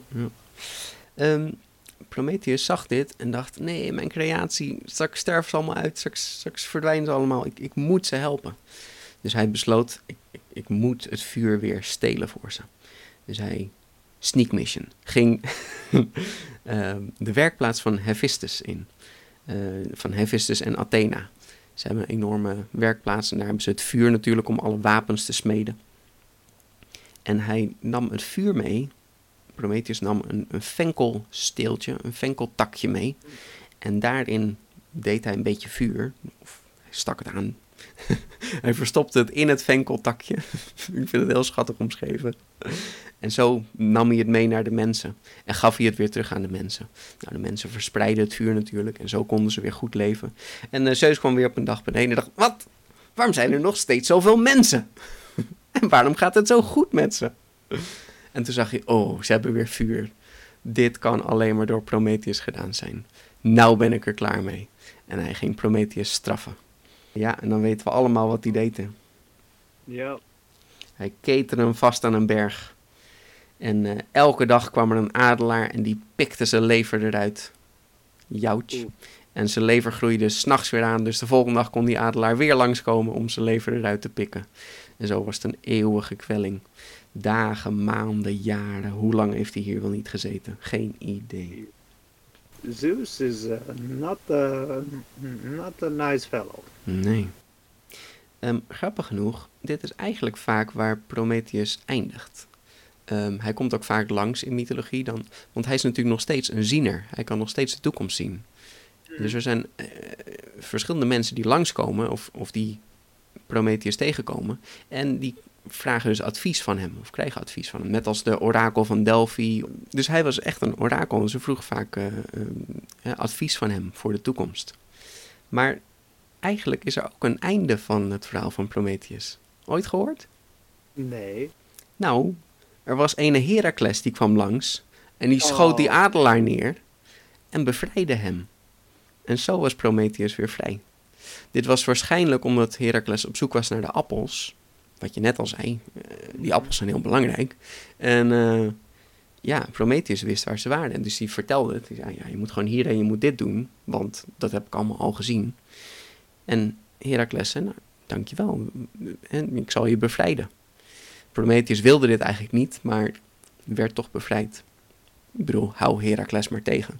Prometheus zag dit en dacht, nee, mijn creatie, straks sterven ze allemaal uit, straks verdwijnen ze allemaal, ik moet ze helpen. Dus hij besloot, ik moet het vuur weer stelen voor ze. Dus hij, sneak mission, ging de werkplaats van Hephaestus in. Van Hephaestus en Athena. Ze hebben een enorme werkplaats en daar hebben ze het vuur natuurlijk om alle wapens te smeden. En hij nam het vuur mee. Prometheus nam een venkelsteeltje, een venkeltakje mee. En daarin deed hij een beetje vuur, of hij stak het aan. Hij verstopte het in het venkeltakje. Ik vind het heel schattig omschreven. En zo nam hij het mee naar de mensen. En gaf hij het weer terug aan de mensen. Nou, de mensen verspreidden het vuur natuurlijk. En zo konden ze weer goed leven. En Zeus kwam weer op een dag beneden en dacht... Wat? Waarom zijn er nog steeds zoveel mensen? En waarom gaat het zo goed met ze? En toen zag hij... Oh, ze hebben weer vuur. Dit kan alleen maar door Prometheus gedaan zijn. Nou ben ik er klaar mee. En hij ging Prometheus straffen. Ja, en dan weten we allemaal wat hij deed. Hè? Ja. Hij ketende hem vast aan een berg. En elke dag kwam er een adelaar en die pikte zijn lever eruit. Jouwtje. En zijn lever groeide 's nachts weer aan. Dus de volgende dag kon die adelaar weer langskomen om zijn lever eruit te pikken. En zo was het een eeuwige kwelling. Dagen, maanden, jaren. Hoe lang heeft hij hier wel niet gezeten? Geen idee. Zeus is not a nice fellow. Nee. Grappig genoeg, dit is eigenlijk vaak waar Prometheus eindigt. Hij komt ook vaak langs in mythologie dan, want hij is natuurlijk nog steeds een ziener. Hij kan nog steeds de toekomst zien. Dus er zijn verschillende mensen die langskomen of die Prometheus tegenkomen. En die vragen dus advies van hem of krijgen advies van hem. Net als de orakel van Delphi. Dus hij was echt een orakel en ze vroegen vaak advies van hem voor de toekomst. Maar eigenlijk is er ook een einde van het verhaal van Prometheus. Ooit gehoord? Nee. Nou, er was ene Heracles die kwam langs en die schoot die adelaar neer en bevrijdde hem. En zo was Prometheus weer vrij. Dit was waarschijnlijk omdat Heracles op zoek was naar de appels. Wat je net al zei, die appels zijn heel belangrijk. En Prometheus wist waar ze waren. En dus die vertelde het. Die zei, ja, je moet gewoon hierheen, je moet dit doen. Want dat heb ik allemaal al gezien. En Heracles zei, nou, dankjewel. En ik zal je bevrijden. Prometheus wilde dit eigenlijk niet, maar werd toch bevrijd. Ik bedoel, hou Heracles maar tegen.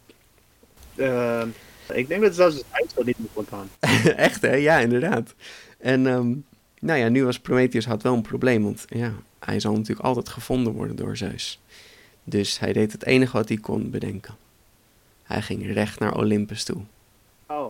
Ik denk dat zelfs het uitstel niet meer kan. Echt hè? Ja, inderdaad. En nu was Prometheus had wel een probleem, want ja, hij zal natuurlijk altijd gevonden worden door Zeus. Dus hij deed het enige wat hij kon bedenken. Hij ging recht naar Olympus toe. Oh.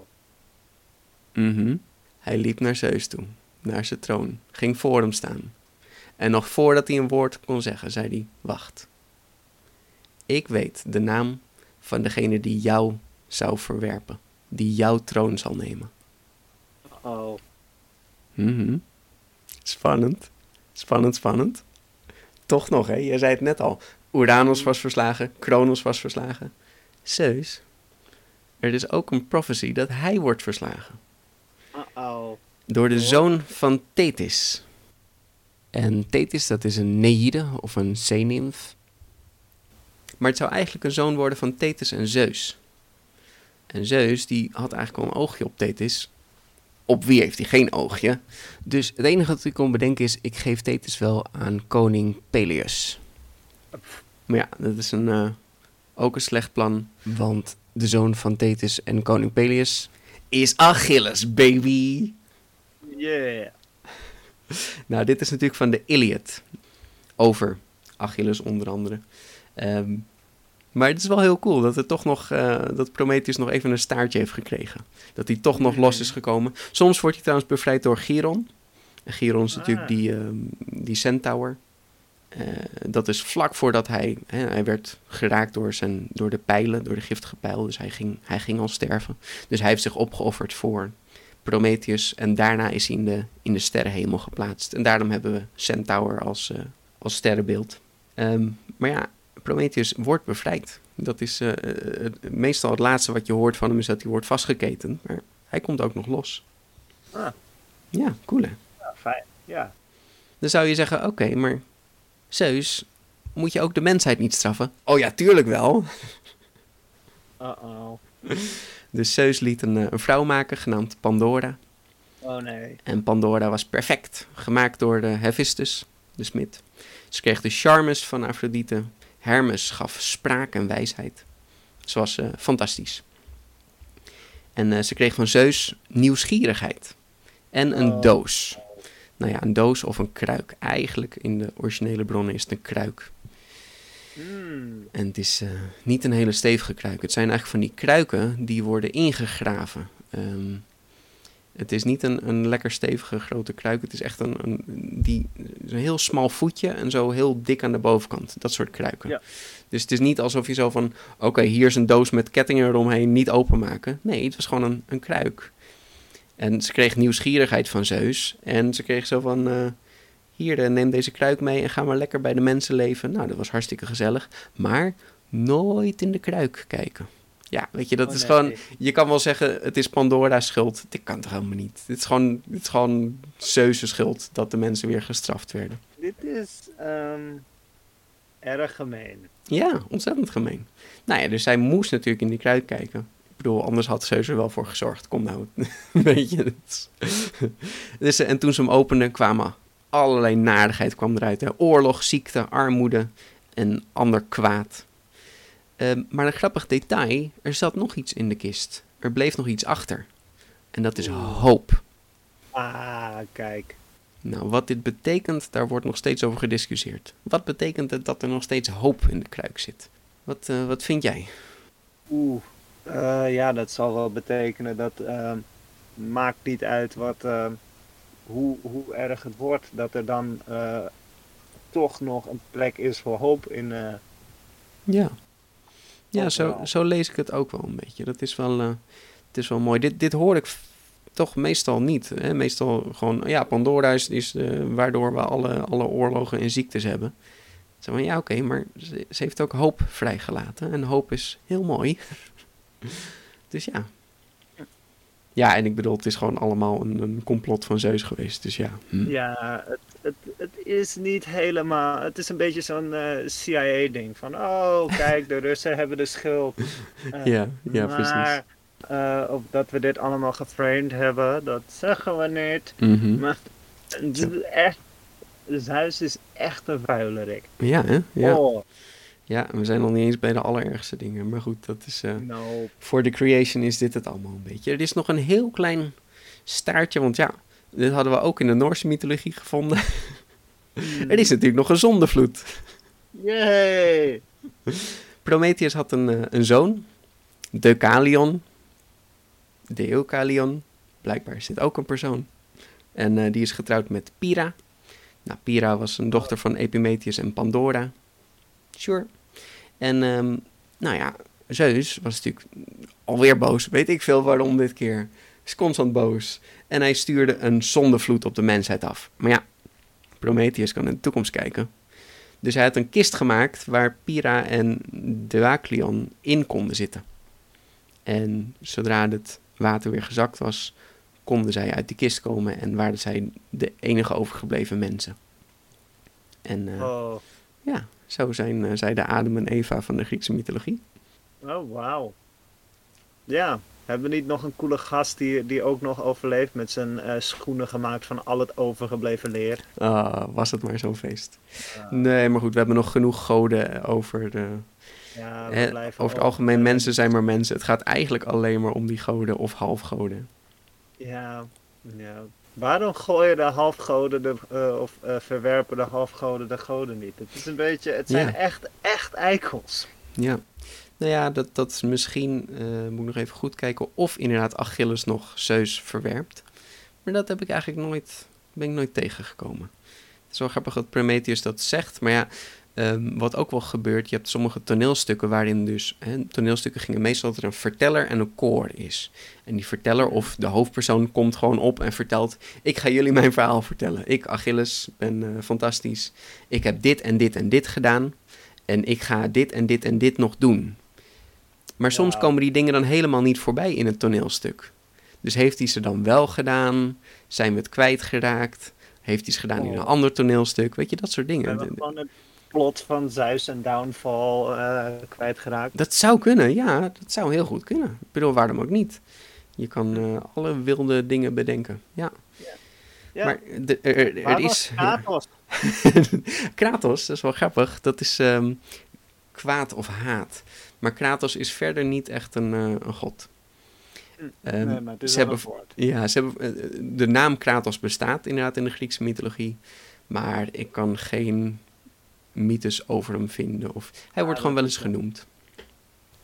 Hij liep naar Zeus toe, naar zijn troon, ging voor hem staan. En nog voordat hij een woord kon zeggen, zei hij, wacht. Ik weet de naam van degene die jou zou verwerpen, die jouw troon zal nemen. Oh. Spannend. Spannend. Toch nog, hè? Je zei het net al. Uranus was verslagen, Kronos was verslagen. Zeus, er is ook een prophecy dat hij wordt verslagen. Door de zoon van Tethys. En Tethys, dat is een Neïde of een zeenimf. Maar het zou eigenlijk een zoon worden van Tethys en Zeus. En Zeus, die had eigenlijk al een oogje op Tethys. Op wie heeft hij geen oogje? Dus het enige wat ik kon bedenken is, ik geef Tethys wel aan koning Peleus. Maar ja, dat is ook een slecht plan. Want de zoon van Tethys en koning Peleus is Achilles, baby. Yeah. Nou, dit is natuurlijk van de Iliad. Over Achilles onder andere. Maar het is wel heel cool dat het toch nog, dat Prometheus nog even een staartje heeft gekregen. Dat hij toch nog los is gekomen. Soms wordt hij trouwens bevrijd door Chiron. En Chiron is natuurlijk die centaur. Dat is vlak voordat hij werd geraakt door de pijlen, door de giftige pijl. Dus hij ging al sterven. Dus hij heeft zich opgeofferd voor Prometheus. En daarna is hij in de sterrenhemel geplaatst. En daarom hebben we centaur als sterrenbeeld. Maar ja, Prometheus wordt bevrijd. Dat is meestal het laatste wat je hoort van hem is dat hij wordt vastgeketend. Maar hij komt ook nog los. Ja, cool hè? Ja, fijn. Ja. Dan zou je zeggen, oké, maar Zeus, moet je ook de mensheid niet straffen? Oh ja, tuurlijk wel. Dus Zeus liet een vrouw maken, genaamd Pandora. Oh nee. En Pandora was perfect, gemaakt door Hephaestus, de smid. Ze kreeg de charmes van Afrodite. Hermes gaf spraak en wijsheid. Ze was fantastisch. En ze kreeg van Zeus nieuwsgierigheid. En een doos. Nou ja, een doos of een kruik. Eigenlijk in de originele bronnen is het een kruik. En het is niet een hele stevige kruik. Het zijn eigenlijk van die kruiken die worden ingegraven. Het is niet een lekker stevige grote kruik. Het is echt een heel smal voetje en zo heel dik aan de bovenkant. Dat soort kruiken. Ja. Dus het is niet alsof je zo van... Oké, hier is een doos met kettingen eromheen, niet openmaken. Nee, het was gewoon een kruik. En ze kreeg nieuwsgierigheid van Zeus. En ze kreeg zo van... Hier, neem deze kruik mee en ga maar lekker bij de mensen leven. Nou, dat was hartstikke gezellig. Maar nooit in de kruik kijken. Ja, weet je, dat is gewoon... Je kan wel zeggen, het is Pandora's schuld. Dit kan toch helemaal niet? Dit is gewoon Zeus' schuld dat de mensen weer gestraft werden. Dit is erg gemeen. Ja, ontzettend gemeen. Nou ja, dus zij moest natuurlijk in die kruik kijken. Ik bedoel, anders had Zeus er wel voor gezorgd. Kom nou, weet je. Dus, en toen ze hem openden, kwamen allerlei narigheid kwam eruit. Hè. Oorlog, ziekte, armoede en ander kwaad. Maar een grappig detail, er zat nog iets in de kist. Er bleef nog iets achter. En dat is hoop. Ah, kijk. Nou, wat dit betekent, daar wordt nog steeds over gediscussieerd. Wat betekent het dat er nog steeds hoop in de kruik zit? Wat vind jij? Ja, dat zal wel betekenen dat... maakt niet uit hoe erg het wordt, dat er dan toch nog een plek is voor hoop in... Ja, zo lees ik het ook wel een beetje. Dat is wel, het is wel mooi. Dit hoor ik toch meestal niet. Hè? Meestal gewoon, ja, Pandora is waardoor we alle oorlogen en ziektes hebben. Zeg maar, ja, oké, maar ze heeft ook hoop vrijgelaten. En hoop is heel mooi. Dus ja. Ja, en ik bedoel, het is gewoon allemaal een complot van Zeus geweest, dus ja. Ja, het is niet helemaal... Het is een beetje zo'n CIA-ding van... Oh, kijk, de Russen hebben de schuld. Ja, precies. Of dat we dit allemaal geframed hebben, dat zeggen we niet. Mm-hmm. Maar Zeus is echt een vuilerik. Ja, hè? Ja. Oh. Ja, we zijn nog niet eens bij de allerergste dingen. Maar goed, dat is... No. Voor de creation is dit het allemaal een beetje. Er is nog een heel klein staartje, want ja, dit hadden we ook in de Noorse mythologie gevonden. Er is natuurlijk nog een zondevloed. Yay! Prometheus had een zoon, Deucalion. Deucalion, blijkbaar is dit ook een persoon. En die is getrouwd met Pyrrha. Nou, Pyrrha was een dochter van Epimetheus en Pandora. Sure. En nou ja, Zeus was natuurlijk alweer boos. Weet ik veel waarom dit keer. Is constant boos. En hij stuurde een zondevloed op de mensheid af. Maar ja, Prometheus kan in de toekomst kijken. Dus hij had een kist gemaakt waar Pyrrha en Deucalion in konden zitten. En zodra het water weer gezakt was, konden zij uit die kist komen en waren zij de enige overgebleven mensen. En ja, zo zijn zij de Adam en Eva van de Griekse mythologie. Oh, wauw. Ja, hebben we niet nog een coole gast die ook nog overleeft met zijn schoenen gemaakt van al het overgebleven leer? Was het maar zo'n feest. Nee, maar goed, we hebben nog genoeg goden over de... Ja, over het algemeen, mensen zijn maar mensen. Het gaat eigenlijk alleen maar om die goden of halfgoden. Ja. Waarom gooien de halfgoden of verwerpen de halfgoden de goden niet? Het is een beetje, het zijn echt eikels. Ja. Nou ja, dat is misschien, moet ik nog even goed kijken of inderdaad Achilles nog Zeus verwerpt. Maar dat heb ik eigenlijk ben ik nooit tegengekomen. Het is wel grappig dat Prometheus dat zegt, maar ja, wat ook wel gebeurt, je hebt sommige toneelstukken waarin dus, toneelstukken gingen meestal dat er een verteller en een koor is. En die verteller of de hoofdpersoon komt gewoon op en vertelt, ik ga jullie mijn verhaal vertellen. Ik, Achilles, ben fantastisch. Ik heb dit en dit en dit gedaan. En ik ga dit en dit en dit nog doen. Maar soms komen die dingen dan helemaal niet voorbij in het toneelstuk. Dus heeft hij ze dan wel gedaan? Zijn we het kwijtgeraakt? Heeft hij ze gedaan in een ander toneelstuk? Weet je, dat soort dingen. We hebben gewoon het plot van Zeus en Downfall kwijtgeraakt. Dat zou kunnen, ja. Dat zou heel goed kunnen. Ik bedoel, waarom ook niet? Je kan alle wilde dingen bedenken. Ja. Maar er is... Kratos? Kratos, dat is wel grappig. Dat is kwaad of haat. Maar Kratos is verder niet echt een god. Nee, maar het is wel een woord. Ja, de naam Kratos bestaat inderdaad in de Griekse mythologie. Maar ik kan geen mythes over hem vinden. Of, hij wordt gewoon wel eens genoemd.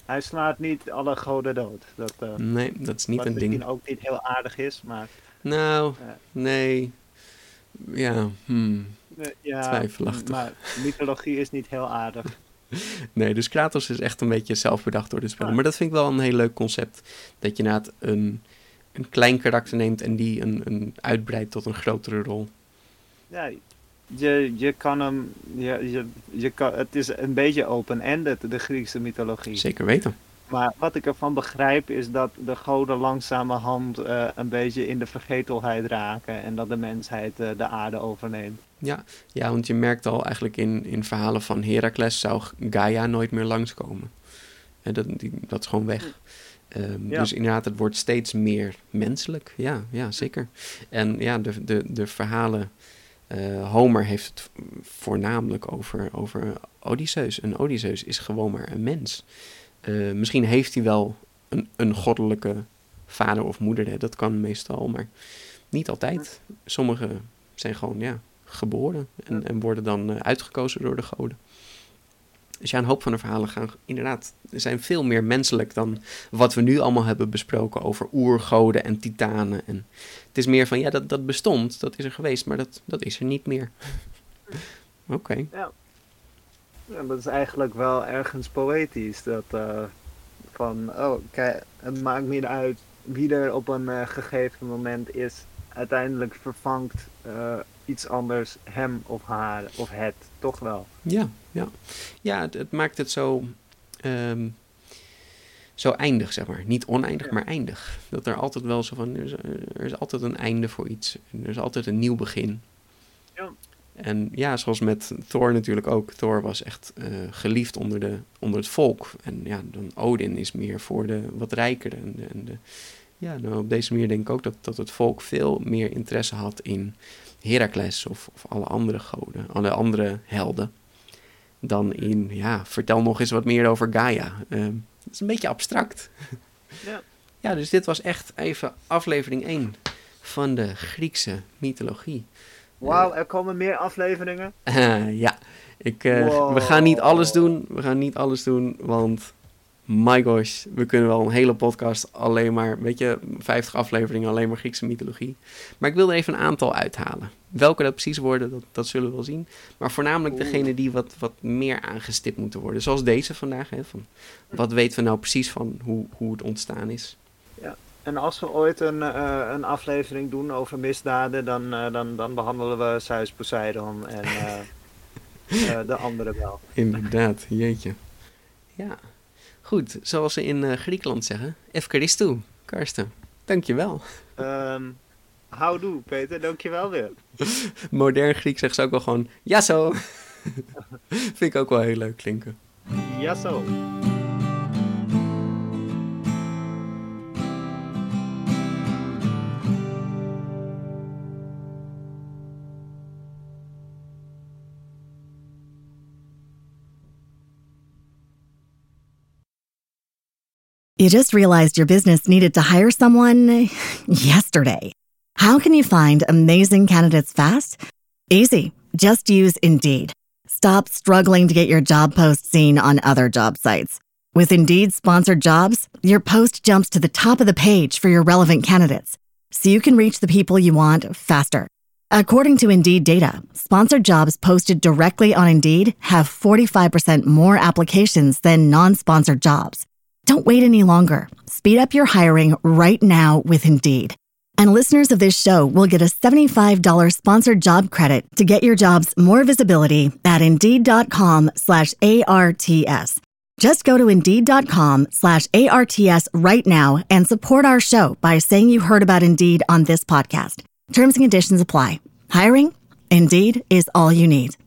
Hij slaat niet alle goden dood. Nee, dat is niet een ding. Wat misschien ook niet heel aardig is, maar... Nou, nee. Ja, twijfelachtig. Maar mythologie is niet heel aardig. Nee, dus Kratos is echt een beetje zelfbedacht door de spel. Maar dat vind ik wel een heel leuk concept. Dat je inderdaad een klein karakter neemt en die een uitbreidt tot een grotere rol. Ja, je kan hem... het is een beetje open-ended, de Griekse mythologie. Zeker weten. Maar wat ik ervan begrijp is dat de goden langzamerhand een beetje in de vergetelheid raken. En dat de mensheid de aarde overneemt. Ja, want je merkt al eigenlijk in verhalen van Heracles zou Gaia nooit meer langskomen. Dat is gewoon weg. Dus inderdaad, het wordt steeds meer menselijk. Ja, zeker. En ja, de verhalen... Homer heeft het voornamelijk over Odysseus. En Odysseus is gewoon maar een mens. Misschien heeft hij wel een goddelijke vader of moeder. Hè? Dat kan meestal, maar niet altijd. Sommigen zijn gewoon geboren en worden dan uitgekozen door de goden. Dus ja, een hoop van de verhalen zijn veel meer menselijk dan wat we nu allemaal hebben besproken over oergoden en titanen. En het is meer van, dat bestond, dat is er geweest, maar dat is er niet meer. Oké. Ja, dat is eigenlijk wel ergens poëtisch. Kijk, het maakt niet uit wie er op een gegeven moment is. Uiteindelijk vervangt iets anders hem of haar of het, toch wel. Ja, het maakt het zo eindig, zeg maar. Niet oneindig, maar eindig. Dat er altijd wel zo van, er is altijd een einde voor iets. Er is altijd een nieuw begin. Ja. En ja, zoals met Thor natuurlijk ook. Thor was echt geliefd onder het volk. En ja, dan Odin is meer voor de wat rijkere. Nou, op deze manier denk ik ook dat het volk veel meer interesse had in Heracles of alle andere goden, alle andere helden, dan in, vertel nog eens wat meer over Gaia. Dat is een beetje abstract. Ja, dus dit was echt even aflevering 1 van de Griekse mythologie. Wauw, er komen meer afleveringen? Ja, we gaan niet alles doen, want my gosh, we kunnen wel een hele podcast alleen maar, 50 afleveringen alleen maar Griekse mythologie. Maar ik wil er even een aantal uithalen. Welke dat precies worden, dat zullen we wel zien. Maar voornamelijk degene die wat meer aangestipt moeten worden. Zoals deze vandaag. Hè, van wat weten we nou precies van hoe het ontstaan is. Ja, en als we ooit een aflevering doen over misdaden, dan behandelen we Zeus, Poseidon en de andere wel. Inderdaad, jeetje. Ja. Goed, zoals ze in Griekenland zeggen, Efkaristou, Karsten. Dankjewel. Houdoe, Peter, dankjewel weer. Modern Griek zegt ze ook wel gewoon, ja zo. Vind ik ook wel heel leuk klinken. Ja zo. You just realized your business needed to hire someone yesterday. How can you find amazing candidates fast? Easy. Just use Indeed. Stop struggling to get your job post seen on other job sites. With Indeed sponsored jobs, your post jumps to the top of the page for your relevant candidates, so you can reach the people you want faster. According to Indeed data, sponsored jobs posted directly on Indeed have 45% more applications than non-sponsored jobs. Don't wait any longer. Speed up your hiring right now with Indeed. And listeners of this show will get a $75 sponsored job credit to get your jobs more visibility at Indeed.com/ARTS. Just go to Indeed.com/ARTS right now and support our show by saying you heard about Indeed on this podcast. Terms and conditions apply. Hiring? Indeed is all you need.